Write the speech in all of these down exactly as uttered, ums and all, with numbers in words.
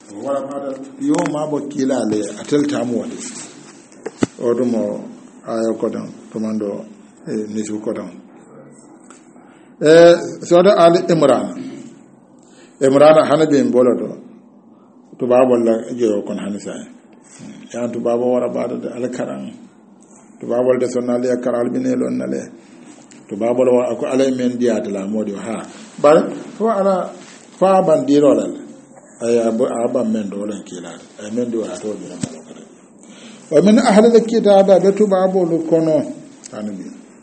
wala mada yo ma bo kilale atel tamu wadi odumo ayo kodon tomando e nisu kodon e soda ali imran imran hanabi mbolo do to babol la jeyo kon hanisa ya to babo wara bada de alkaran to babol de sonali akaral binelo nale to babol wa ko alay men diata la modi ha bar fo ala fa bandiro la ay aba men do lan kila ay men do ato bi na malaka wa min ahli alkitaba batu babol kono anabi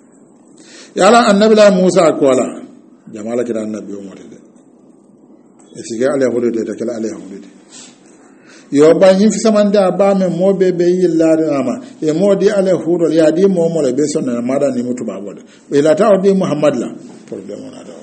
yala annabi la musa kola jamala kida annabi o motede e siga ala hodede de kala ala hodede yo ba yin fi samanda ba men mo be be yillare ama e modi ala hudol ya di mo mo le be sonna mada ni mutu babol be la taw di muhammad la problem ona da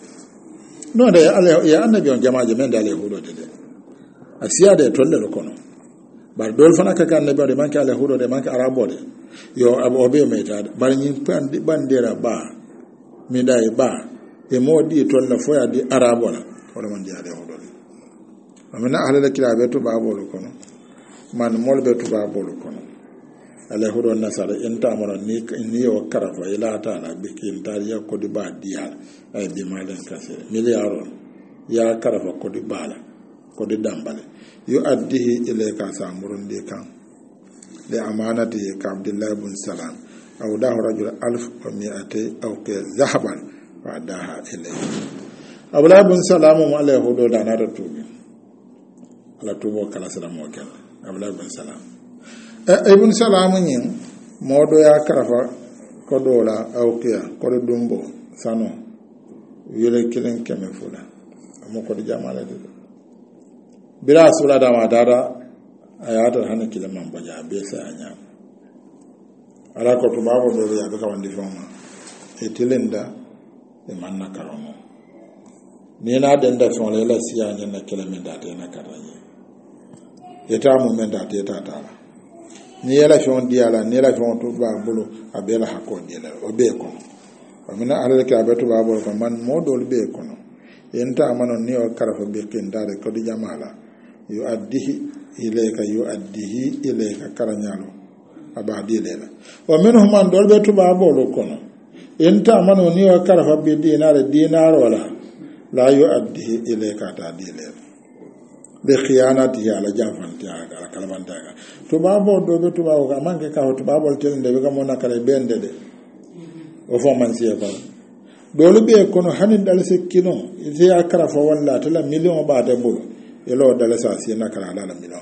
no de ala ya annabi on jamaaje men dale hudol de asiya de tolle lo kono bar dol fana ka kan nabi de man ka ala hudol de man ka arabo de yo abo be meta bar yin pandi bandera ba mi dai ba e modi tolle fo ya di arabo la wala man di ala hudol amina ahlal kitabe to babolo kono man molbe to babolo kono ala hudo nasara enta amara ni ni o karafa ila taala bikin tariya ko di ba dial ay di malen kasere miliaro ya karafa ko di bala ko di dambale yu addihi ilayka samurun de kan li amanati ka abdullah ibn salam aw da rajul alf wa mi'ati aw ka zahaban wa daha ilayka abdullah ibn salam mo ala hudo da na tubi ala tubo kala salamo ken abdullah ibn salam e ibn salam nyin modo ya karafa ko dola awkiya ko dumbo sano yele kilen keme fula mo ko jamala de bira sura da ma dada ayata hana kilen man baja be sa anya ala ko to babo do ya ka wandi foma e tilenda e manna karono ni na denda fon le la siya nyen na kilen men da te na karanye eta mo men da te ta ta ni yela fon diala ni la fon to ba bulu abela hakko diala o be ko amina ala ka betu ba bolo ko man modol be ko no enta amano ni o karafa be ken dare ko di jamala yu addihi ilayka yu addihi ilayka karanyalo abadi lela wa minhum man dol betu ba bolo ko no enta amano ni o karafa be dinare dinaro wala la yu addihi ilayka ta dilela be khiyanati ya la jafanti ala kalmanta ga to babo do be to babo ka manke ka to babo telde be ka mona kala bende de o fo man siya ba do lu be kono hanin dal sekkino ite akara fo walla to la million ba de bulu e lo dal sa si na kala la million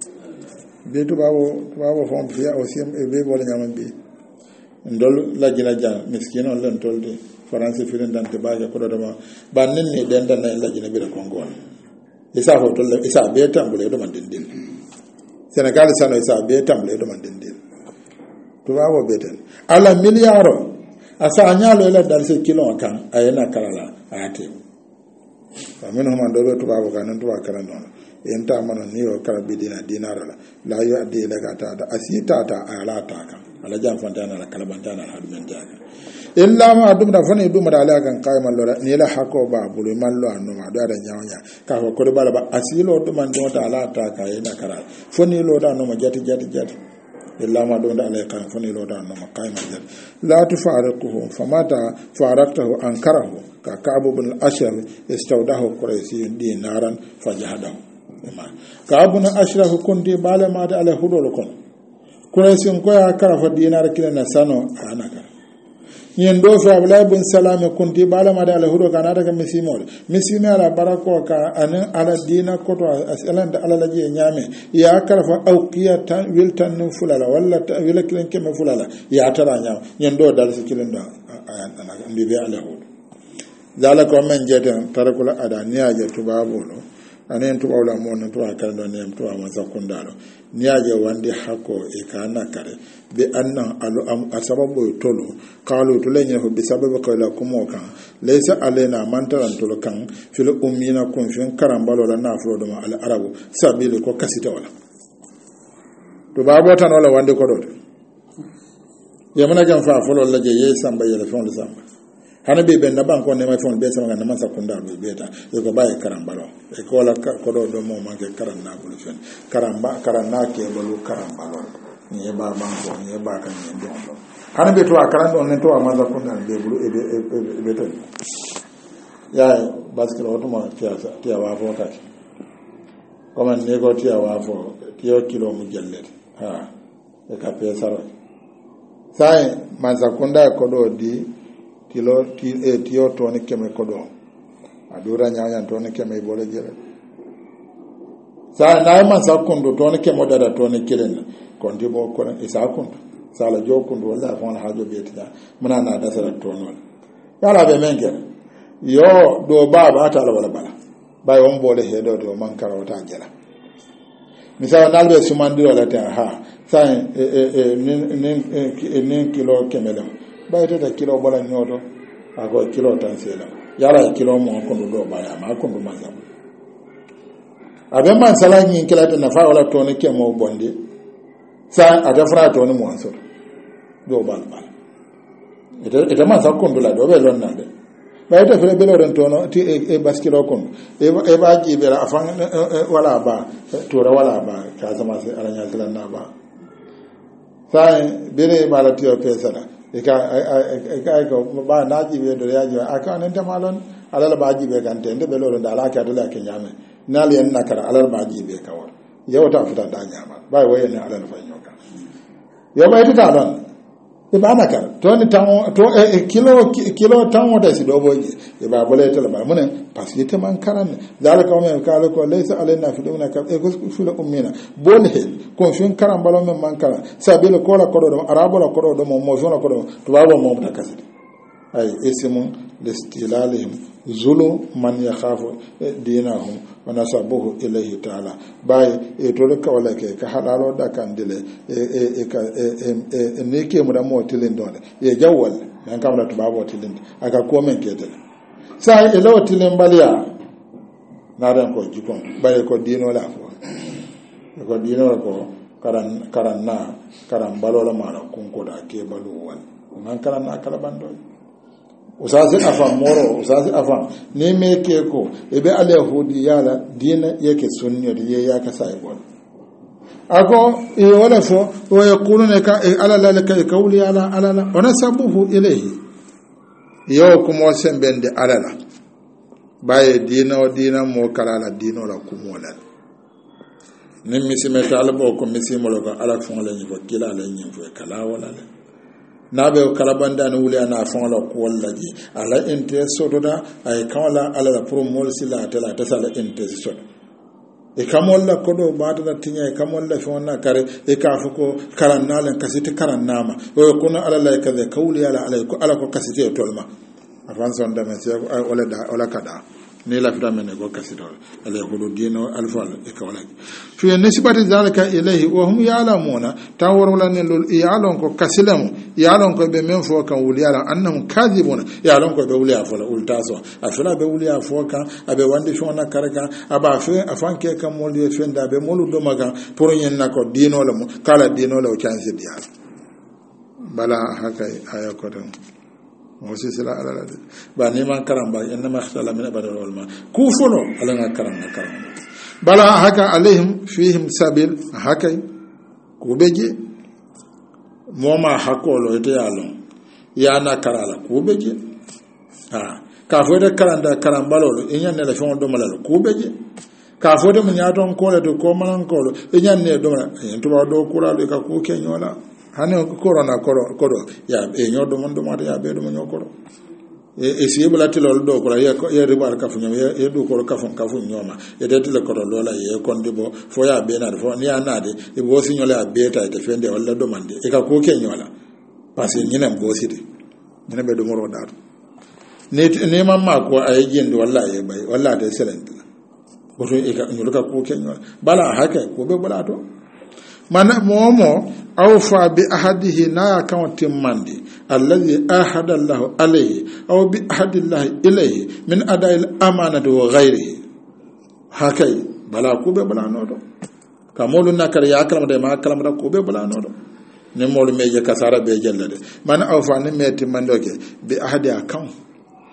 be to babo to babo fo fiya o sim e be bol nyam be ndol la jina ja miskino len tolde france filen dante ba ko do ma ba nen ni den dan la jina bi ko ngol isa ho tolle isa be tambule do man dindin senegal sano isa be tambule do man dindin to bawo beten ala miliaro asa anyalo ela dal se kilo kan ayena kalala ate amen ho man do to bawo kan to akala non enta man ni o kala bidina dinara la la yo ade la gata da asita ta ala ta kan ala jam fantana la kala bantana hadu men jaga illa ma dum da fani dum da ala kan kai man lora ni la hako ba bulu man lo anno ma da da nyawnya ka ko ko bala ba asilo dum man jota ala ta ka yana kara fani lo da no ma jati jati jati illa ma dum da ala kan fani lo da no ma kai man jati la tufariquhu famata faraktahu ankarahu ka kabu bin ashar istawdahu quraysi dinaran fajahadahu kabu bin ashar kunti bala ma da ala hudul kon quraysi ko ya karafa dinar kilana sano anaka yen do fa abla ibn salam kunti bala ma da ala hudo kana daga misimol misime ala barako ka an ala dina ko to asalan da ala laje nyame ya karfa auqiya tan wiltan nu fulala walla ta wilakilen keme fulala ya tara nyam yen do dal sikilen da ndi be ala hudo dala ko men jeten tarakula ada niaje tubabolo anen tubawla mon to akal do nem to ama sakundalo niaje wande hako e kana kare be annan alu am asababu tolo qalu to lenye ho bi sababu kala kumo kan laysa alaina mantaran tolo kan fil ummina kun fin karambalo la nafro do ma al arabu sabile ko kasita wala to babo tan wala wande ko do yamana jam fa folo la je ye samba yele fon samba hana be ben na banko ne ma fon be sama na man sakunda be beta e ko baye karambalo e ko la ko do do mo manke karanna bulu fen karamba karanna ke bolu karambalo ni e ba banko ni e ba kan ni do hana be to akarando ne to ma sakunda be bulu e be be to ya baskelo to ma tiya tiya wa fo ka ko man ne ko tiya wa fo tiyo kilo mu jelle ha e ka pe saro sai man sakunda ko do di kilo ti e tiyo toni keme kodo adura nyanya toni keme bole jere sa na ma sa kondo toni kemo dada toni kilen kondi bo ko isa kondo sala jo kondo wala fon hajo betida muna na da sara tono yala be menke yo do baba ta la wala bala bay on bole hedo do man karota jela misala nalbe sumandi wala ta ha sa e e nin nin kilo kemelo bayta da kilo bala nyodo ako kilo tan sela yara kilo mo ko do baya ma ko do mazam abe man sala nyin kila ta nafa wala to ne ke mo bonde sa ata fra to ne mo ansor do bal bal ita ita man sa ko do la do be lon nande bayta fere be lon to no ti e baskilo ko e e ba ji be la afan wala ba to ra wala ba ka sama se aranya sala na ba sa bere mala ti o pesala eka eka ko ba naji be do yaji aka nan ta malon alal baji be kan tende be lolo da alaka da lake nyame nali en nakara alal baji be kawar yawta futa da nyama ba waye ne alal fanyo ka yo ba ita don e ba nakara to ni tan to e kilo kilo tan wada si do boje e ba bole tala ba munen parce que man karan zalika wa kala ko laysa alaina fi dumna ka e ko fi la ummina bol he ko fin karan balo men man kala sabila ko la ko do arabo la ko do mo mo jona ko do to ba mo ta kasidi ay ismun listilalihim zulu man yakhafu dinahum wa nasabuhu ilayhi ta'ala bay e to ka wala ke ka halalo da kan dile e e ka e ne ke mu da mo tilin dole e jawwal nan kam da to ba bo tilin aka ko men ke dile sai e law tilin baliya na dan ko jikon bay ko dino la fo ko dino ko karan karan na karan balola mara kun ko da ke balu wal nan karan na kala bando usasi afan moro usasi afan ne me ke ko ebe ala yahudi yala dina yake sunni da ye ya ka sai bon ako e wala fo wa yaquluna ka ala la ka qawli ala ala la wa nasabuhu ilayhi yo kuma sembende ala la baye dina o dina mo kala la dino la kumola nim misime talbo ko misimo lo ko ala fon la ni fo kila la ni fo kala wala la nabe kalabanda no wuli ana fon la ko wallaji ala inte sododa ay kawla ala la pro molsila tala tasala inte sod e kamolla ko do bada da tinya e kamolla fona kare e ka fuko karannalen kasite karannama o ko no ala la kaze kawli ala ala ko ala ko kasite tolma afan son da mesi wala da wala kada ni la fita men go kasito ala hulu dino alfal e kawla fi nisbati zalika ilayhi wa hum ya'lamuna tawrula ne lul ya'lon ko kasilamu ya'lon ko be men fo kan wuli ala annahum kadhibuna ya'lon ko be wuli afola ultaso afala be wuli afoka abe wande shona karaka aba fe afanke kam moli fenda be molu do maga pour yen nako dino la mo kala dino la o chance dia bala haka aya ko don mosi sila ala de ba ni man karamba inma ikhtala min abadal ulama kufuno ala nga karanga karanga bala haka alaihim fihim sabil haka kubeje moma hakolo ite yalon yana karala kubeje ha ka fode karanda karambalo inyanne la fon do malalo kubeje ka fode mun yaton ko le to ko manan ko inyanne do en to do kuralo ka ku kenyola hane corona koro koro ya e nyodo mon do mata ya be do nyokoro e e sibula tilol do ko ya ya ribar ka funyo ya e do ko ka fun ka fun nyoma e de tile koro lola ye kondibo fo ya be na fo ni anade e bo sinyola ya beta te fende wala do mande e ka ko kenyola parce nyina mboside nyina be do moro dar ne ne mamma ko ay jindi wallahi e bay wallahi de selente ko to e ka nyoluka ko kenyola bala haka ko be bala to mana momo awfa bi ahadihi na kan timmandi alladhi ahada Allah alayhi aw bi ahadillahi ilayhi min ada'il amanati wa ghayrihi hakai bala kube bala nodo kamolu nakar ya akram de ma akram da kube bala nodo ne molu meje kasara be jellade mana awfa ne meti mandoke bi ahadi akan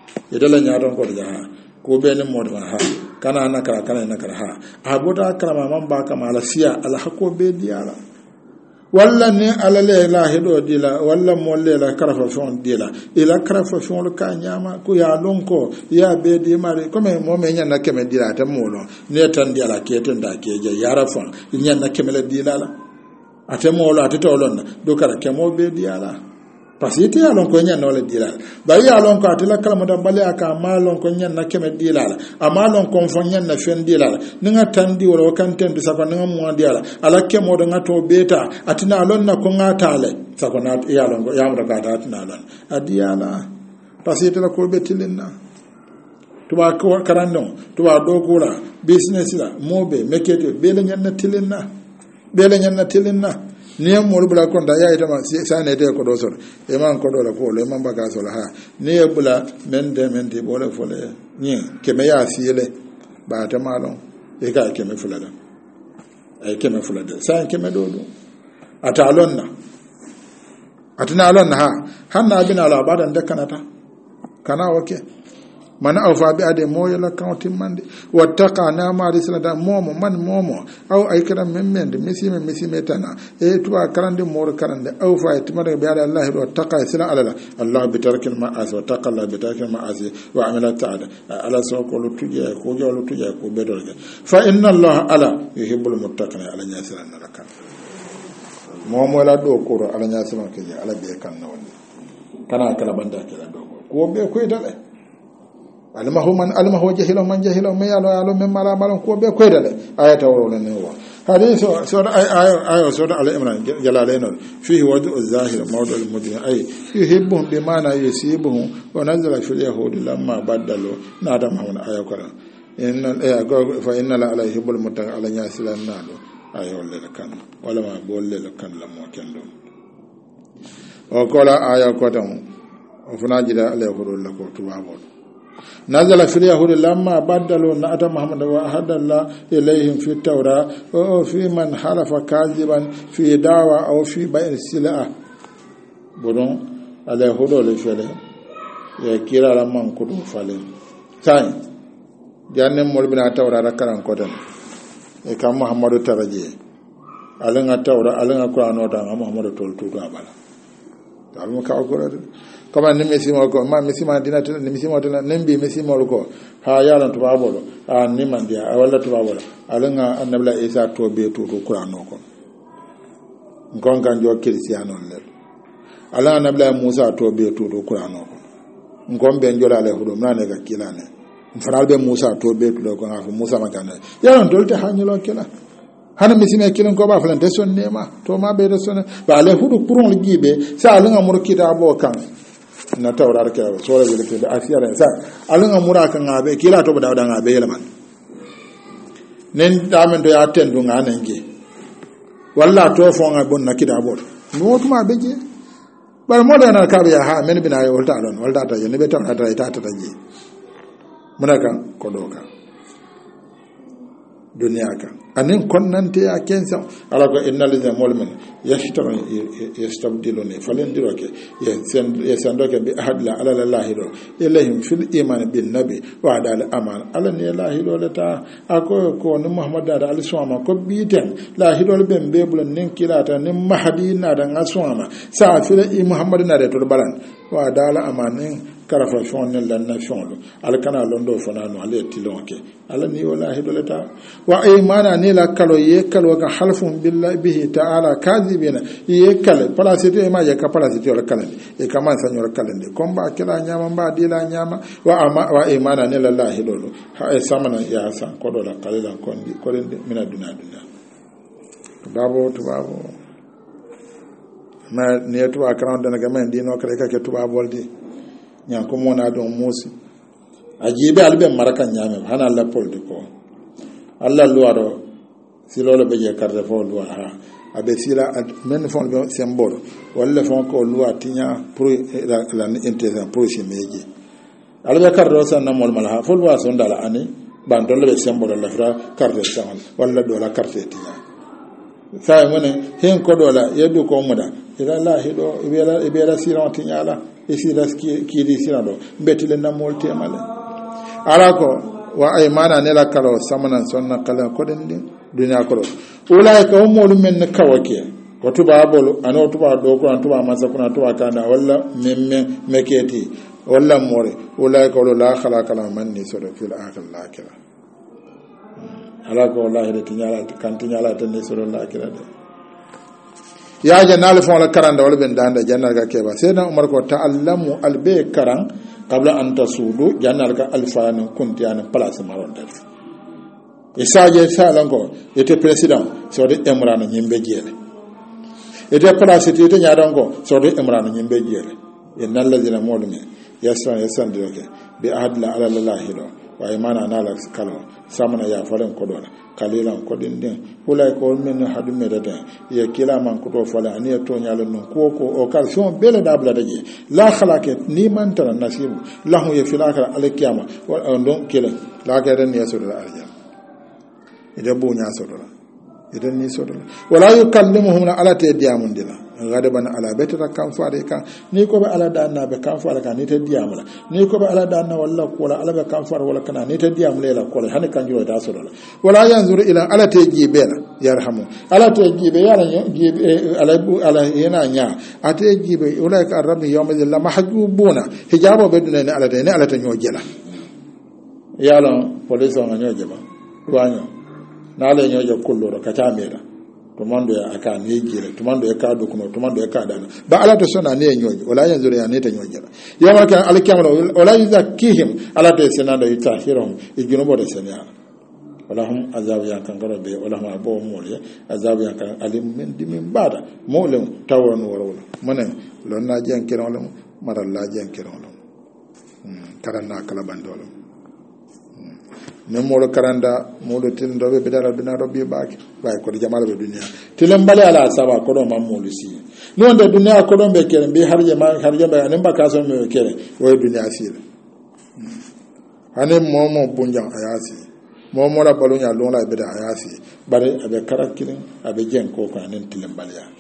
idala nyaadon ko ha ko be ne mo ha kana nakara kana nakara ha abota kala man ba kama ala siya ala hako be diala walla ne ala le la hedo dila walla mo le la karafa fon dila ila karafa fon ka nyama ko ya lonko ya be di mari comme mo me nyana keme dila ta mo no ne tan dila ke tan da ke je yara fon nyana keme le dila la ate mo lo ate to lon do kara kemo be diala parce que ya lon ko nyana wala dila ba ya lon ko ate la kala mo da bale aka ma lon ko nyana keme dila la ama lon ko fon nyana fen dila la ninga tan di wala kan tan di sako ninga mo dila ala kemo do ngato beta atina lon na ko ngatale sako na ya lon ko ya mo da ta atina lon adiala parce que la ko betilina tuba ko karandon tuba do kula business la mobe meketo be la nyana tilina be la nyana tilina ni mo bula ko da ya ita ma sa ne de ko do so e man ko do la ko le man ba ka so la ha ni e bula men de men de bole fole ni ke me ya siele ba ta malon e ka ke me fulada e ke me fulada sa ke me do do ata alonna atina alonna ha hanna bin ala badan de kanata kana wake mana awfa bi ade moyo la kawti mande wattaqa na ma risalata momo man momo aw ay kala memende misime misime tana e tuwa karande mor karande awfa timada bi ade allah wa taqa sila ala allah bi tarkil ma'asi wa taqa allah bi tarkil ma'asi wa amila ta'ala ala so ko lu tuje ko jolo tuje ko bedorge fa inna allah ala yuhibbul muttaqina ala nyasira nalaka momo la do ko ala nyasira ke ala be kan nawandi kana kala banda kala do ko be ko dale almahu man almahu jahilo man jahilo me yalo yalo men mala malon ko be koydale ayata wala ne wa hadith so ayo ayo so ala imran jalalain fihi wadu az-zahir mawdu al-mudin ay yuhibbu bimana yusibu wa nazala fil yahud lamma badalu nadam hawana ayo kala inna fa inna la ala yuhibbul muttaqin ala nyasilan nado ayo le kan wala ma bolle le kan la mo kendo o kola ayo ko tan o funa jida ala yahud la ko tubabo نزل في اليهود لما بدلوا نعت محمد وأهد الله إليهم في التوراة وفي من حلف كاذبا في دعوة أو في بيع السلعة بدون اليهود لفعلهم يكيرا لما نكتب فعلهم ثاني جانب مولبنا التوراة ركران قدن كان محمد ترجي ألنا التوراة ألنا القرآن وطن محمد تولتوك أبالا تعلم كأقول kama ni misimo ko ma misima dina tan ni misimo tan nembi misimo ko ha yalan to babolo a ni mandia wala to babolo alanga annabla isa to be to to qur'ano ko ngon kan jo cristiano le alanga annabla musa to be to to qur'ano ko ngon ben jola le hudo nane ga kilane mfaral be musa to be to ko ngafu musa magana yalan dolte hanyolo kila hana misime kilin ko ba falan de son nema to ma be de son ba le hudo qur'on gibe sa alanga murkita bo kan na tawrar ke so la wele da asiyara sa alanga mura kan abe kila to da da ngabe yelman nen damen do ya tendu ngana nge walla to fo nga bon nakida bot no tuma beje bar mo da na ka ya ha men bina yo ta lon walla ta ne be ta ta ta ta je munaka ko doka duniya kan anin konnante ya kensa ala ko innal ladzina mulmin yashtaru yastabdiluni falendiroke yasandoke bi ahadla ala lahi do ilayhim fil iman bin nabi wa dal aman ala ne lahi do lata ako ko ni muhammad da al suama ko biten lahi do ben bebul nin kilata nin mahdi na da ngasuma sa fil i muhammad na da to balan wa dal amanin karafa fonni lan nation al kana londo fonano ale tilonke ala ni wallahi do lata wa aymana ni la kalo ye kalo ka halfun billahi bihi ta'ala kadhibina ye kale palasite ma ya ka palasite wala kale e kama sanyor kale de komba kila nyama ba dila nyama wa ama wa aymana ni la lahi do ha e samana ya san ko do la kale la kondi ko den mina duna duna babo to babo ma ne to akran dana ga men dino kale ka ke to babo di nyanko mona don musi ajibe albe marakan nyame hana alla poldi ko alla luaro silolo be je karde fo luwa ha abe sila men fon be symbole walla fon ko luwa tinya pour la la intérêt proche meje albe kardo san na mol mala fo luwa son dala ani bandol be symbole la fra karde san walla do la carte tinya sai mone hen ko do la yedu ko muda ila la hido ibela ibela sila tinya la isi raski kidi sirado betile na molte male arako wa aymana ne la kalo samanan sonna kala ko den din dunya ko ulai ka umul men kawake ko tuba bolu ano tuba do ko tuba masa kuna tuba kana walla memme meketi walla more ulai ka la khala kala man ni sura fil akhir lakira alako wallahi de tinyala kan tinyala tan ni sura lakira de ya jannal fon la karanda wala ben danda jannal ga keba sayna umar ko ta'allamu albe karan qabla an tasudu jannal ka alfanu kunti an place maron dal isaje salango ete president so de emrana nyimbe jele ete place te nyadango so de emrana nyimbe jele innal ladina mulmi yasran yasan doke bi adla ala lillahi wa imana nala kalo samana ya falen kodola kalilan kodin din hulay ko men hadu medata ya kila man ko to fala ani to nyalo non ko ko o calcium bele dabla daje la khalake ni man tara nasibu lahu ya filakara alkiyama wa don kila la ga den ya sura alja ida bu nya sura idan ni sura wala yukallimuhum ala tadiyamun dila gadaban ala betata kan faade kan ni ko be ala danna be kan faade kan ni te diamula ni ko be ala danna walla ko ala ala be kan faade walla kana ni te diamula la ko hani kan jiro da so la wala yanzuru ila ala te jibela yarhamu ala te jibe yala jibe ala ala yana nya ate jibe wala ka rabbi yawma la mahjubuna hijabo be dunne ala te ne ala te nyojela yala police on nyojeba wanyo na ala nyoje kullo ka tamira tumando ya aka ne jire tumando ya ka dokuno tumando ya ka dana ba ala to sona ne nyoje wala yanzuru ya ne ta nyojela yawma kan alkiyama wala yuzakihim ala to senanda yutahirum ijunubo de senya wala hum azabu ya kan garabe wala hum abo mole azabu ya kan alim min dimin bada mole tawon warwala manen lon na jen kiran wala maral la jen kiran wala karana kala bandolo ne molo karanda molo tin dobe bidara duna robbi baaki bay ko jamal be dunya tilam bale ala saba ko do mam molo si non de dunya ko do be kere bi harje ma harje ba ne ba kaso me kere way dunya si ane momo bunjang ayasi momo la balunya lon la bida ayasi bare abe karakirin abe jen ko ko anen tilam bale ya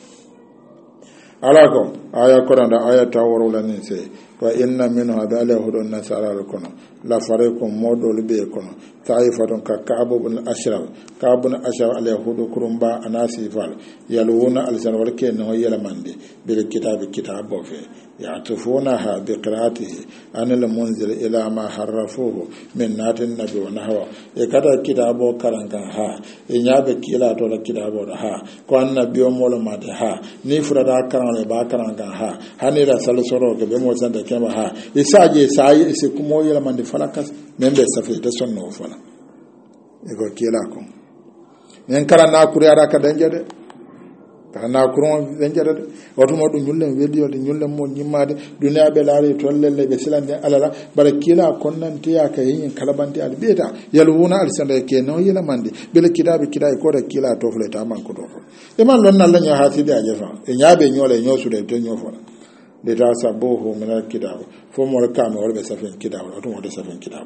ala ko aya ko randa aya taworo la ni se wa inna minhu adala hudun nasara kono la fariqum modol be kono taifatun ka ka'ab ibn ashraf ka'ab ibn ashraf al yahudu kurumba anasifal yaluna al sanwar ke no yelamande bil kitab kitabo fe ya'tufunaha bi qira'atihi an al munzil ila ma harrafuhu min natin nabi wa nahwa e kada kitabo karanga ha e nyabe kila to la kitabo ha ko annabi o molo ma ha ni furada karanga ba karanga ha hanira salsoro ke be mo sanda kema ha isaje sai ise kumo yelamande falakas membe safi de sonno fala ego kila ko en karana kuri ara ka danjade karana kuron danjade wato mo dum nyulle wedi wato nyulle mo nyimade duniya be laare to lelle be silande alala bara kila konnan tiya ka yin kalabante al beta yalwuna al sanda ke no yela mande bele kitabe kidai ko da kila to fleta man ko to e man lon nan la nya haside aje fa e nyabe nyole nyosu de to nyofo de ta sabohu min al kitab fo mo ka mo be safin kitab wato mo de safin kitab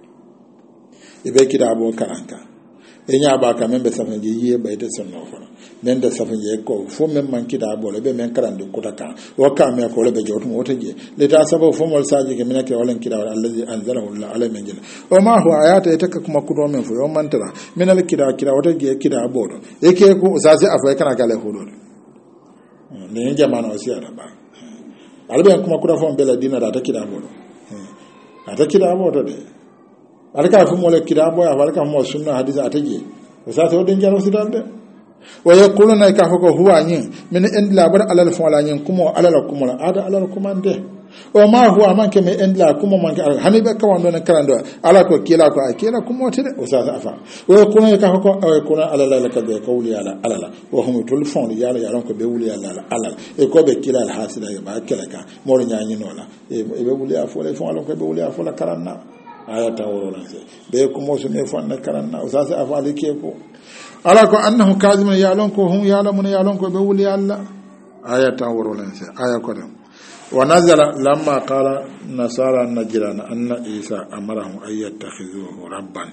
ibe kidabo karanka enya ba ka membe safin je yiye ba ite sonno fo men da safin je ko fo men man kidabo le be men karande ko taka o ka me ko le be jotu mo taje le ta sabo fo mo saji ke men ke walen kidabo allazi anzalahu allah ala men jin o ma huwa ayata ite ka kuma kudo men fo yo mantara men al kidabo kidabo ta je kidabo do eke ko usase afai kana gale hudo ne jamana o siara ba albe kuma kudo fo bela dina da ta kidabo do ata kidabo do de alka fu mo le kidabo ya alka mo sunna hadith ataje usase o den jaro sidalde wa yaquluna ka ko huwa nyin min indla bar alal fala nyin kuma alal kuma ada alal kuma nde o ma huwa man ke me indla kuma man ke hanibe ka wando na karando ala ko kila ko akila kuma tede usase afa wa yaquluna ka ko o kuna alal la ka be kawli ala alala wa hum tulfon ya la yaron ko be wuli ala alal e ko be kila al hasida ya ba kala ka mo nyanyi nola e be wuli afo le fon ko be wuli afo la karanna aya tawro lan se be ko mo so me fon na karanna usase afa le keko ala ko annahu kazimun ya'lon ko hum ya'lamun ya'lon ko be wuli alla ayatan wurulan sai aya ko dan wa nazala lamma qala nasara najran anna isa amarahum ay yattakhizuhu rabban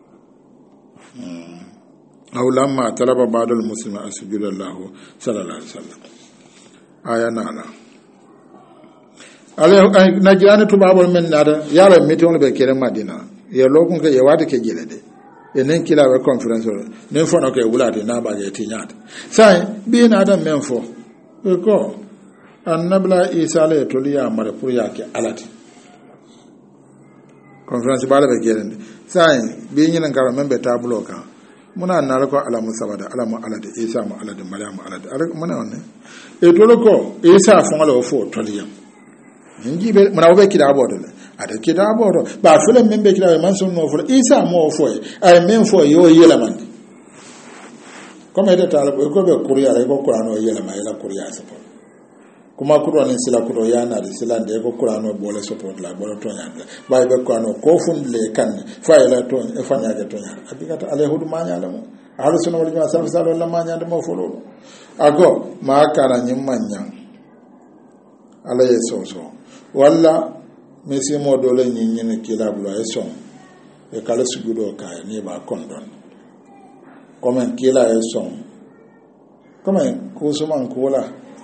aw lamma talaba ba'd al muslima asjuda lahu sallallahu alaihi wasallam aya nana ale na jirani tubabol men nada yala meeting be kere madina ye lokun ke ye wata ke jele de enen kila be conference ne fo no ke wulate na ba ge tinyata sai bi na da men fo ko annabla isa le to liya mare pour yake alati conference bala be kere sai bi nyin ngara men be tablo kan muna na ko ala musabada ala mu alade isa mu alade maryam alade ala muna wonne e to ko isa fo ngalo fo to liya nji be muna be kida bodo ada kida bodo ba fule men be kida man son no fo isa mo fo ay men fo yo yela man comme ede tala ko be kuriya ko qur'ano yela ma yela kuriya support kuma kuro ne sila kuro yana da sila da ko qur'ano bole support la bole to nyanda ba be qur'ano ko fun le kan fa yela to e fa nya to nya abigata ale hudu ma nya lamu ahlu sunna wal jamaa sallallahu alaihi wasallam ma nya da mo folo ago ma kara nyim manya ala yesoso walla mesi mo dole nyin nyin kila blo e son e kala sugudo kay ni ba kondon comme kila e son comme ko suman kola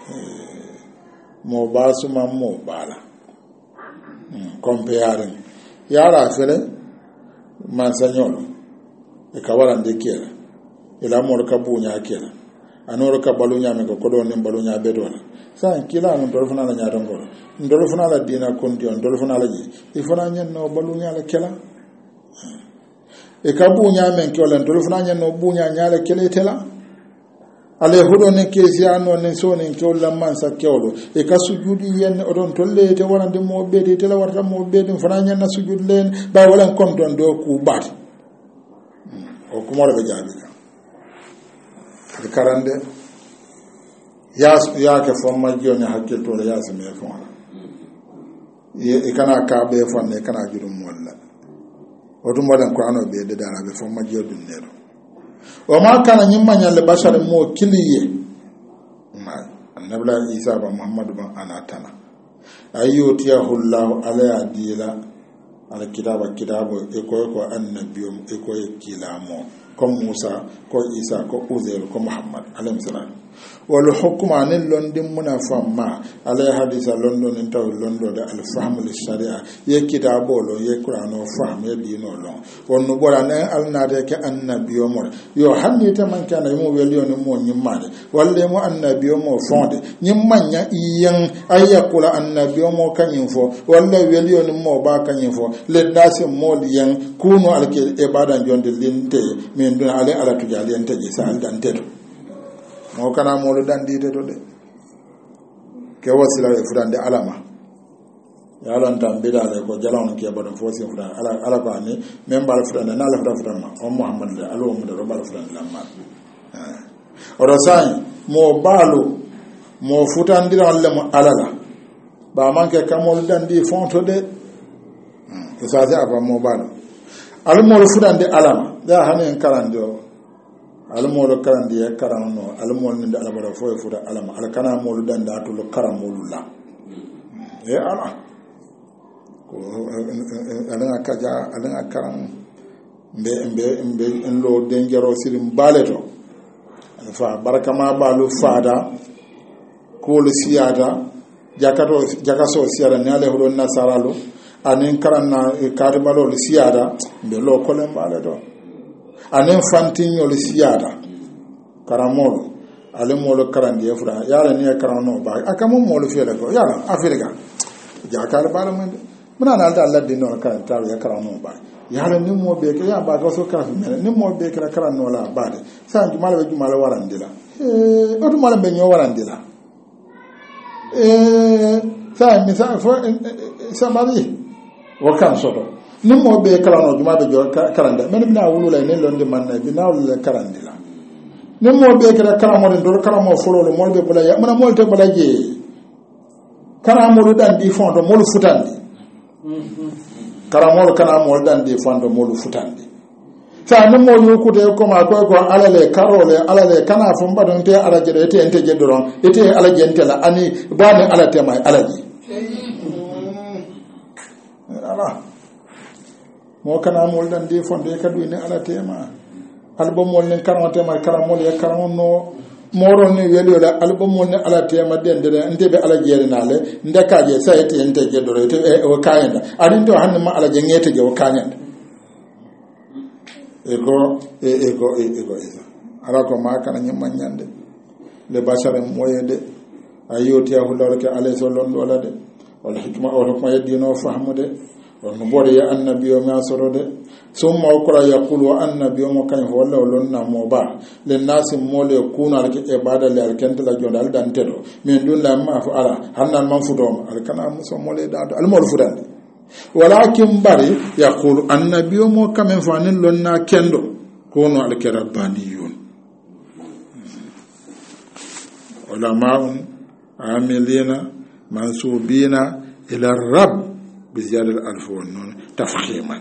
mo ba suma mo bala comparing yara fele man sanyolo e kawala ndekela ila mo ka bunya kela anoro ka balunya me ko do ne balunya bedola sa kila no do fana la nyaata ngoro ndolo fana la dina kondion ndolo fana la ji il fana nyen no balunya la kela e ka bunya men ko len ndolo fana nyen no bunya nyaala kele tela ale hudo ne kesiano ne so ne ko la man sa kewlo e ka sujudi yen odon tolle te wonande mo bede tela warta mo bede fana nyen na sujud len ba wala konton do ku bat o kuma be jaabi ka karande ya ya ke fomma joni hakke to ya se me fon e kana ka be fon ne kana jurum walla o dum wadan ko ano be de dara be fomma jodum nero o ma kana nyimma nyalle bashar mo kiliye ma annabla isa ba muhammadu ban anatana ayyutiyahu allah ala adila ala kitaba kitabo e ko ko annabiyum e ko kilamo comme Musa ko Isa ko Uzair ko Muhammad alayhi salam wal hukma ne londin muna famma alay hadisa london en taw londo da al fahm li sharia ye kitabo lo ye qur'ano fahm ye dino lo wonno bora ne al nade ke annabiyo mo yo hanni ta man kana mo weli on mo nyimmade walle mo annabiyo mo fonde nyimmanya iyan ayakula annabiyo mo kanyin fo walle weli on mo ba kanyin fo le dase mo liyan kuno alke ibadan jonde linte min dun ale ala tujali ente je sa aldan tedo mo kana mo lo dandi tedo de ke wasila e fudande alama ya lan tan bidale ko jalon ke badon fosi fudan ala ala ba ni men bal fudande na la fudan fudan ma o muhammad de alo mo de bal fudande la ma o do sai mo balu mo futandi alle mo alala ba manke kamol dandi fonto de ko sa ja ba mo balu almol fudande alama da hanen karande o almol karande ya karanno almol ninde alabara fo e fuda alama al kana mol danda to lo karamolulla e ala ko alanga kaja alanga karam mbe mbe mbe en lo dengero sirim baleto fa barakama balu fada ko lo siyada jakato jakaso siyada ne ale hodo nasaralo anin karanna e kadibalo le siyada be lo kolen bale do anin fantinyo le siyada karamolo ale molo karandi e fura yala ni karano ba akamo molo fiele ko yala afirga ja kala bala mun muna na alda Allah dinno kan tawo ya karano ba yala ni mo be ke ya ba ko so ka men ni mo be ke karano la ba de san jumala be jumala warandila e o jumala be nyo warandila e sa mi sa fo samari wakan soto nim mo be karano juma be jo karanda men bina wulu la ne londe man na bina wulu la karandila nim mo be kala karamo den do karamo folo lo mo be bula ya mana mo te bula je karamo do dan di fondo mo lu futandi karamo kana mo dan di fondo mo lu futandi sa nim mo yu kute ko ma ko ko alale karole alale kana fo mbadon te ala je te ente je doron ete ala je ente la ani bani ala te mai alaji ala mo kana mol dan de fonde kadu ne ala tema albo mol nen karamate ma karamol ya karamon no moro ni weli wala album mon ala tema den de nde be ala jere nale ndaka je sayte ente je do rete e o kayenda adin to hanne ma ala je ngete je o kanyanda ego ego ego ego ala ko ma kana nyam manyande le basare moyede ayoti ahulor ke ale so lon wala de wal hikma wal hikma yadino fahmude wal mubori ya annabi o ma sorode summa ukra yaqulu annabi o kan wala lonna mo ba le nasi mole kuna al ibada le al kenta la jonda al dantedo min dun la ma fa ala hannan man fudo al kana muso mole da al mol fudan walakin bari yaqulu annabi o mo kam fanin lonna kendo kono al karabaniyun ulama'un amilina mansubina ila rabb bi ziyadati alf wa nun tafkhiman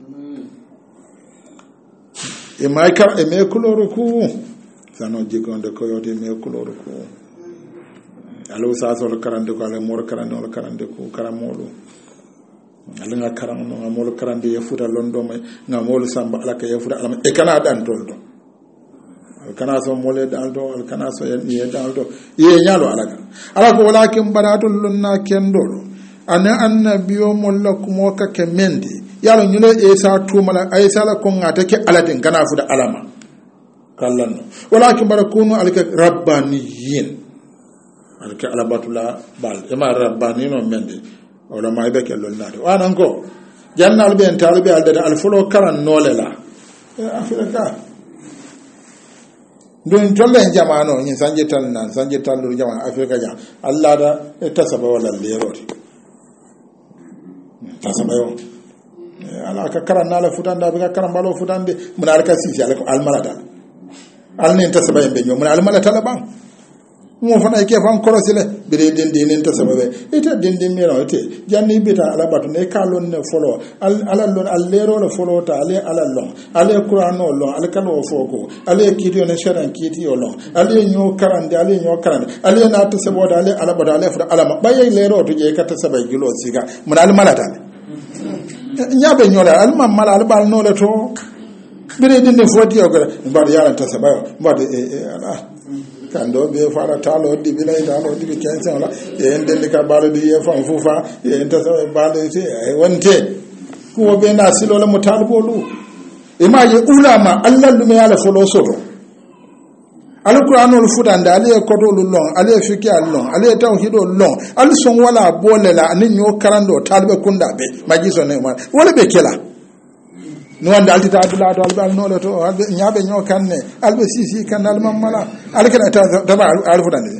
e may ka e me kuloro ku sano jigonde ko yote me kuloro ku alo sa so karande ko ale mor karande o karande ko karamolo ala nga karam no ngamolo karande e futa londo may ngamolo samba ala ka e futa ala e kana dan toldo kana so mole daldo al kana so ye daldo ye nyalo alaga ala ko walakin baratul lunna kendolo ana annabiyo mollakum ka kemendi yalo nyule isa tumala isa la ko ngata ke aladin kana fuda alama kallan walakin barakunu alka rabbaniyin alka alabatula bal ema rabbanino mende wala may be ke lunna de wanan ko jannal be en talbe alda al fulo karan nolela afiraka don tolle jamano ni sanje tan nan sanje tan lu jamano afrika jam allah da tasaba wala leroti tasaba yo ala ka karan la futanda be ka karan balo futande mun alka sisi alko almalada alne tasaba yembe nyom mun almalata la ban mo fana ke fan korosile bire den den tasaba be ite den den mero ite janni bita ala batu ne kalon ne folo ala lon al lero le folo ta ale ala lon ale qur'ano lon al kano foko ale kiti ne sharan kiti lon ale nyo karande ale nyo karande ale na tasaba da ale ala batu ale fa ala baye lero to je ka tasaba gilo siga mun al malata nyabe nyola al mamala al bal no le to bire den ne foti o ko mbade yala tasaba mbade e ala kando be fara talo di bila talo di kense wala e ndende ka balo di e fam fufa e ntasa balo ti e wonte ko be na silo la mutalbo lu e ma ye ulama allah lu me ala folo soto alquran ul futanda ale ko do lu long ale fiki al long ale tawhid ul long al son wala bolela ni nyo karando talbe kunda be majiso ne wala be kela no wanda alti ta dula to albal no le to albe nyaabe nyo kanne albe sisi kan almam mala alkana ta daba alfu dande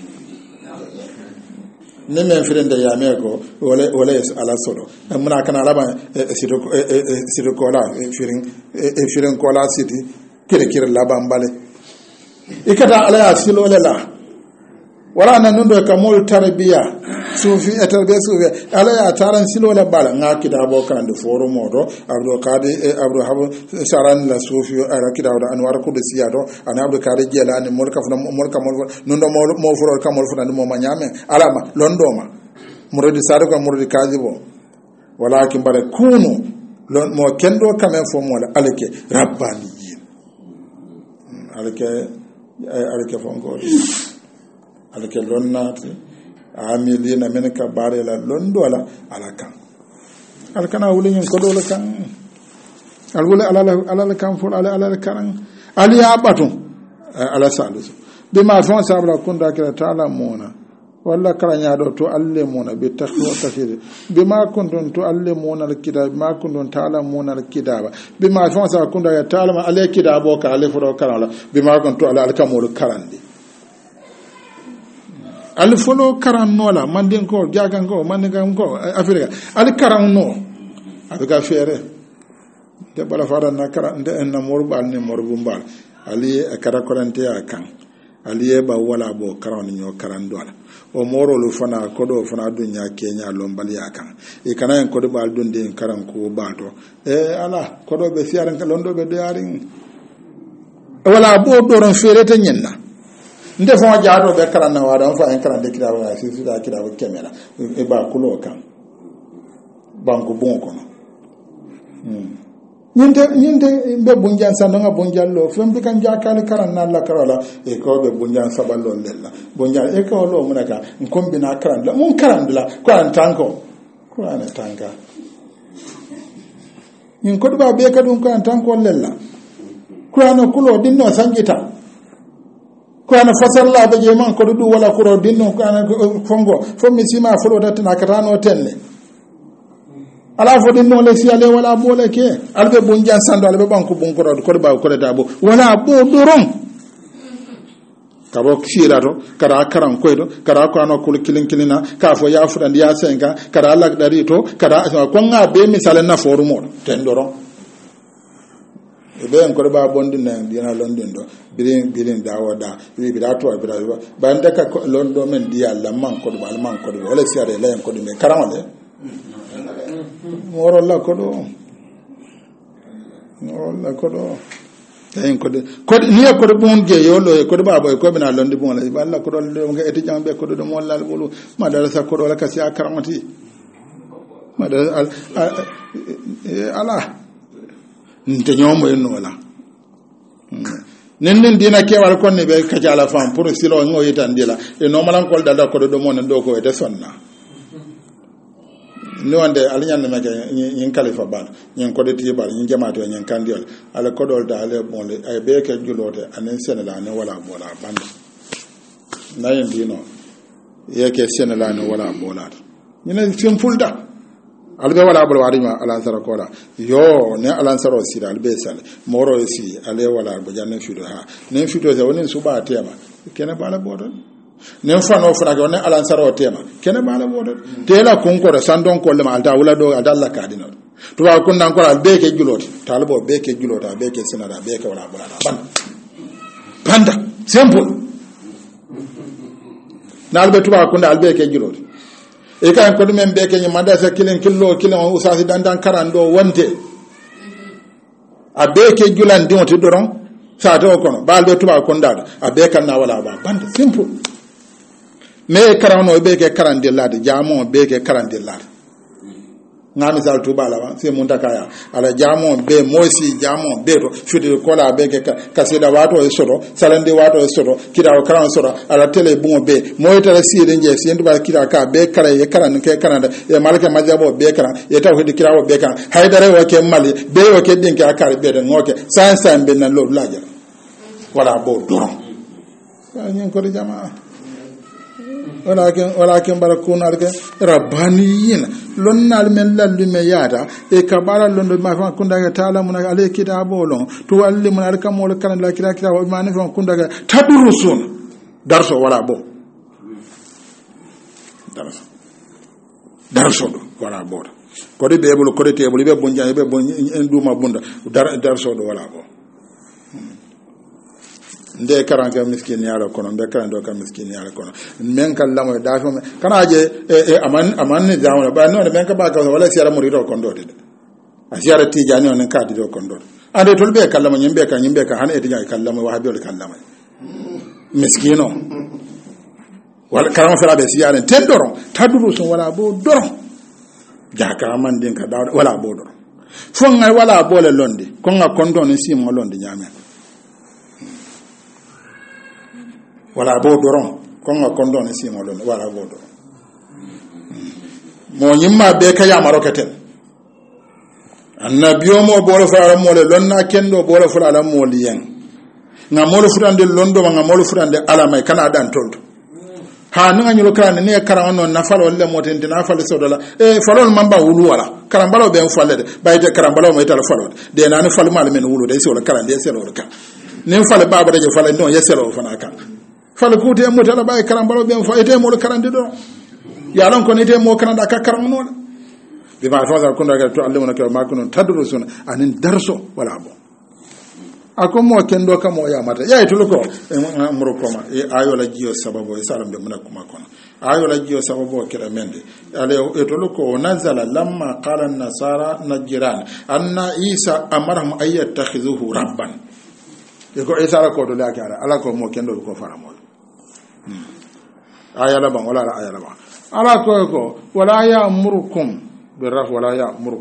ne men firende ya meko wala wala ala solo muna kana alaba sito sito kola firin firin kola city kire kire laba mbale ikata ala ya silo la wala nan ndo ka mol tarbiya sufi etarbe sufi ala ya taran silo la bala ngaki da bo kan de foro modo abdo kadi abdo habo saran la sufi ala kida da anwar ko de siyado an abdo kadi jela ni mol ka funa mol ka mol ndo mo foro ka mol funa mo manyame alama londoma muridi sadu ka muridi kazibo walakin bare kunu lon mo kendo kamen fo mo la alake rabbaniyin alake alake fongo alake lonnati amilina men ka bare la londo ala ala kan alkana wulin ko dole kan alwala ala ala kan fo ala ala kan ali abatu ala salus bima fon sabla kunda kala taala mona walla karanya do to alle mona be takhwa tafsir bima kuntum to alle mona alkitab bima kuntum taala mona alkitaba bima fon sabla kunda ya taala ale kitabo ka ale fo karala bima kuntum ala alkamul karandi al folo karan nola manden ko jagan ko manden gam ko afrika al karan no abiga fere de bala fara na karan de en morbal ne morbumbal ali akara korante akan ali ba wala bo karan nyo karan dola o moro lu fana kodo fana dunya kenya lombali akan e kana en kodo bal dunde karan ko bato e ala kodo be fiaran londo be de yarin wala bo doron fere te nyenna nde fo jaado be karana wada fa en karande kitabu na sisi da kitabu kemela e ba kulo kan banko bon kono hmm ñinte ñinte be bunjan sandonga bunjallo fembe kan jakali karan nalla karola e ko be bunjan saballo lella bunjan e ko lo munaka kombina karan la mun karan la ko an tanko ko an tanka ñin ko ba be kadum ko an tanko lella ko an kulo dinno sangita ko an fasalla be je man ko du wala ko dinno ko an fongo fo mi sima fo do tan akatano tenne ala fo din no le si ale wala bole ke albe bunjan sando albe banko bunkoro ko ba ko da bo wala bo dorom kabo kira to kara karan koydo kara ko ano kul kilin kilina ka fo ya fudan ya senga kara lag dari to kara ko nga be misale na foru mo ten dorom e be en ko ba bondi na dina london do birin birin dawo da bi bi da to bi da ba ndaka londo men dia la man ko ba man ko wala si are la en ko me karan le moro la kodo moro la kodo en kodo kodo ni kodo bon je yo lo kodo babo ko bina londi bon la balla kodo do nga eti jambe kodo do mo la bulu ma dala sa kodo la kasi akaramati ma dala ala nte nyomo en wala nen nen dina kewal kon ne be kajala fam pour silo ngo yitandila e no malan kol dada kodo do mo nen do ko ete sonna ni wande ala nyande meke nyin khalifa bal nyin ko de tibal nyin jamato nyin kandiol ala kodol da ale bonde ay beke julote anen senela ne wala bola band nayen dino yeke senela ne wala bola nyine simple da albe wala bol warima ala sara kola yo ne ala sara sira albe sal moro si ale wala bo janne fido ha ne fido se wonen suba tema kene bala bodon nen fano fana ko ne alansaro tema kene bala bodo tela konko da sandon ko le malta wala do adalla kadino to ba kun nan ko al beke juloti talbo beke julota beke senada beke wala bola ban panda simple nalbe to ba kun da al beke juloti e kan ko men beke ni madasa kilen killo kilen usasi dandan karando wonte a beke julan dinoti doron sa to kono balbe to ba kun da a beke na wala ba banda simple me karano be ke karande lade jamo be ke karande lade ngami sal tuba la se mun takaya ala jamo be mosi jamo be to fudi ko la be ke kasida wato e soro salande wato e soro kida o karan soro ala tele bon be moyta si de nje si nduba kida ka be kara e karan ke karanda e malaka majabo be karan e taw hedi kira o be karan haydare o ke mali be o ke dinke akare be de ngoke san san be na lo laja wala bo do nyen ko de jamaa walakin walakin barakuna alke rabbaniyin lonnal men lalli me yata e kabara londo ma fa kunda ga taala mun ale kitabo lon to walli mun alka mol kan la kira kira o mani fa kunda ga tadrusun darso wala bo darso darso do wala bo ko de bebul ko de tebul be bonja be bon en duma bunda dar darso do wala bo nde karanke miskin yaro kono nde karando ka miskin yaro kono men kan lamo da fo kana je e aman aman ni jamu ba no men ka ba ka wala siara murido kondo de a siara tijani on ka di do kondo ande tolbe kallama nyimbe ka nyimbe ka han e tijani kallama wa habio kallama miskino wala karama fera be siara tendoro taduru so wala bo doro jaka man den ka da wala bo doro fo ngal wala bo le londe ko nga kondo ni sim londe nyame wala bo doron konga kondo ne simo don wala bo doron mo nyimma be ka ya maroketen annabiyo mo bolo fara mo le lonna kendo bolo fara la mo liyen nga mo furande londo nga mo furande ala mai kana dan tolto ha nanga nyulo kana ne kara non na falo le mo tente na falo sodola e falo mamba wulu wala karambalo be falle de bayte karambalo mo itala falo de na ne falo mal men wulu de so la kala de selo ka ne falo baba de falo non yeselo fana ka fala ko te mo tala bay karambalo be fa ete mo karande do ya lon ko ne te mo karanda ka karamno bi ma fa ko ndaga to allemona ko ma ko non tadrusuna anin darso wala bo ako mo kendo ka mo ya mata ya to ko muro ko ma e ayo la jiyo sababu e salam be mona kuma kono ayo la jiyo sababu kira mende ale e to ko nazala lamma qala an-nasara najran anna isa amarhum ayyatakhizuhu rabban e ko isa la ko do la kara ala ko mo kendo ko faramo aya la ban wala aya la ban ala ko ko wala ya murukum birraf wala ya murukum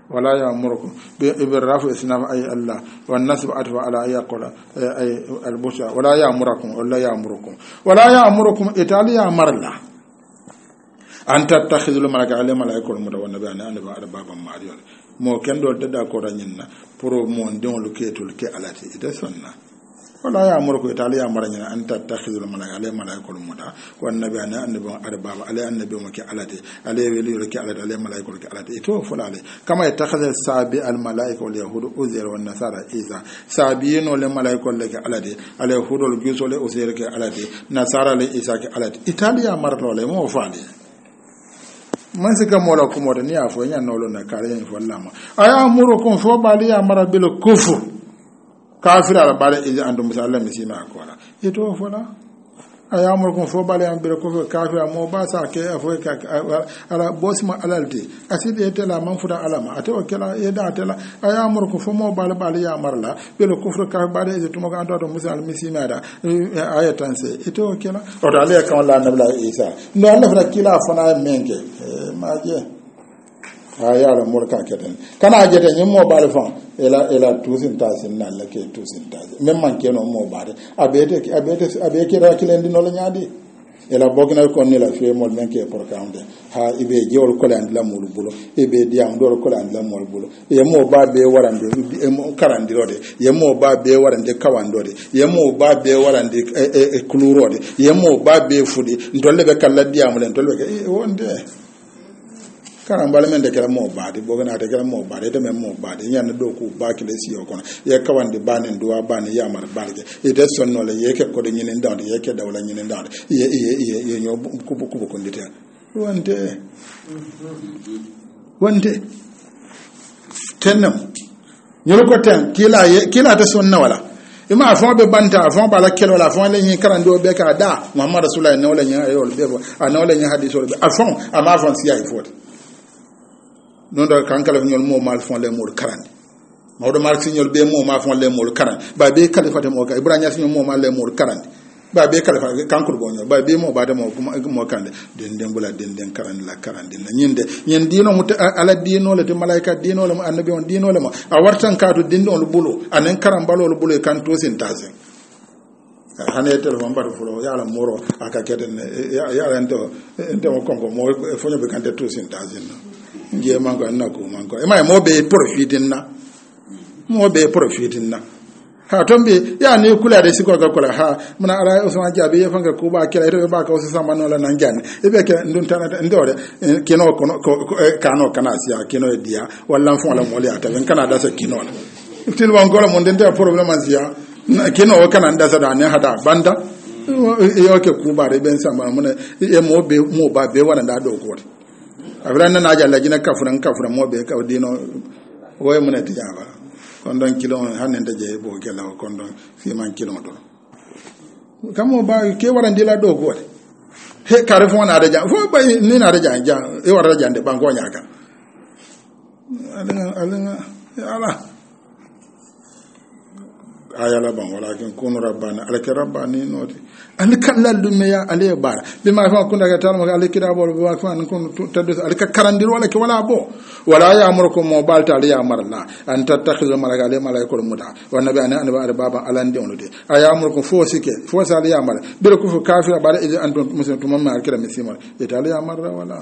ولا يأمركم بالرفع اسناف أي الله والنسب أتفع على أي قول أي البشرى ولا يأمركم ولا يأمركم ولا يأمركم إيطاليا أمر الله أن تتخذوا الملائكة على ملائكة المدى والنبي أن أنا بعد بابا ماريون مو كان دول تدا كورانينا برو مون دون لكيتو لكي علاتي إذا سنة ولا يأمركم إيطاليا أمرنا أن تتخذوا الملائكة على ملائكة المدى والنبي أن أنا بعد بابا على النبي مكي علاتي عليه ولي لكي علاتي عليه ملائكة لكي علاتي إتو فلالي كما يتخذ السابي الملائكة واليهود أزير والنصارى إذا سابيين والملائكة لكي علاتي عليه يهود والجيوس والأزير لكي علاتي نصارى لإيسا لكي علاتي إيطاليا أمرنا ولا مو فالي man sika mola ko moda ni afo nya nolo na kare ni fo lama aya muro ko fo bali ya mara bil kufur kafir ala bale izi andu musalla misima ko la eto fo la aya muro ko fo bali am bil kufur kafir mo ba sa ke afo ka ala bosma alalti asidi etela man fuda alama ato kala e da tela aya muro ko fo mo bali bali ya marla bil kufur kafir bale izi tumo ga ando musalla misima da ayatan se eto kala o dale kan la nabla isa no Allah fra kila fana menke maje aya la murka keten kana jete nyim mo bale fon ela ela tusin tasin na la ke tusin tasin même man keno mo bade abete abete abeke ra kilendi no la nyaadi ela bogna ko ni la fe mo menke pour kaunde ha ibe jewol ko land la mulu bulo ibe diam do ko land la mulu bulo ye mo ba be warande e mo karandirode ye mo ba be warande kawandode ye mo ba be warande e kulurode ye mo ba be fudi ndolle be kala diam len ndolle be wonde karambale men de kala mo baade bogana de kala mo baade de men mo baade nyan do ku baakile si o kono ye kawande banen duwa bane yamar barge e de sonno le yeke ko de nyinen dawde yeke dawla nyinen dawde ye ye ye nyo ku ku ko ndite wonde wonde tennam nyol ko ten kila ye kila ta sonna wala ima afon be banta afon bala kelo la afon le nyin karando be ka da muhammad rasulullah no le nyin ayol be ana le nyin hadith be afon ama afon si ay fot non da kankala ñol mo mal fon le mol karande mawdo mal signol be mo ma fon le mol karande ba be kalifate mo ka ibrahima signol mo mal le mol karande ba be kalifa kankul bo ñol ba be mo ba de mo mo kande den den bula den den karande la karande na ñinde ñen dino mu ala dino le te malaika dino le annabi on dino le ma a wartan ka to dindo lo bulo anen karam balo lo bulo kan to sin tazen hane telefon ba fulo ya la moro aka keden ya ya ento ento kongo mo fonyo be kan to sin tazen ngie mango na ko mango e mai mo be profitin na mo be profitin na ha tombe ya ne kula da siko ga kula ha muna ara usman jabe ya fanga ko ba kila ito ba ka usa samano la nanjane e be ke ndun tanata ndore kino ko kano kana sia kino e dia walla fon la mo le ata ben kana da sa kino til wa ngola mo ndente problem asia kino o kana da sa da ne hada banda e o ke ku ba re ben sama muna e mo be mo ba be wana da do ko abran na jalla jina kafran kafran mo be ka dino woy mun ati jaba kon don kilo hanen de je bo gela kon don fi man kilo do kamo ba ke warande la do go he kare fo na da ja fo ba ni na da ja ja e war da jande ban ko nyaka alanga alanga ala ayala ban walakin kunu rabbana alaka rabbani noti alikallal dunya ale bara bima fa kunda ka tarma alikira bo ba fa kun tadus alika karandir wala ke wala bo wala ya amurkum mo balta ya marla an tattakhizu malaka ale malaikul muda wa nabi ana an ba baba alande onude aya amurkum fo sike fo sal ya mar bir ku fu kafira bara idan antum muslimun mamma alkira misimar itali ya marra wala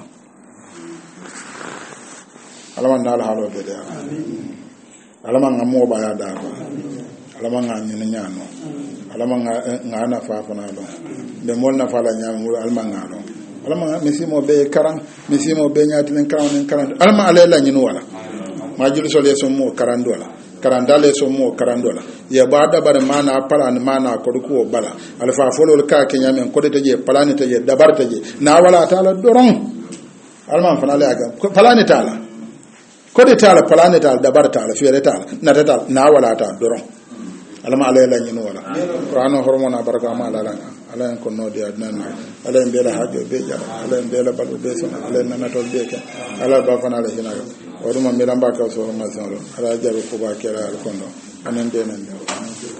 alaman dal halo be da alaman ngamo ba ya da alama nga nyina nyano alama nga na fa fa na do be mol na fa la nyam wuro alama nga do alama nga misimo be karan misimo be nyaati len karan len karan alama alela nyino wala ma julu so le so mo karan do la karan dale so mo karan do la ya bada bare mana pala ni mana ko ko bala alfa folol ka ke nyamen ko de je palani te je dabar te je na wala taala doron alama fa na le aga palani taala ko de taala palani taala dabar taala fiere taala na taala na wala taala doron alama ala la nyino wala qur'ano hormona baraka ma ala la ala ko no dia nan ala en bela hajo be ja ala en bela balu be so ala nan to be ke ala ba fana la hina o dum mi lamba ka so ma so ala jabe ko ba kera al kondo anen de nan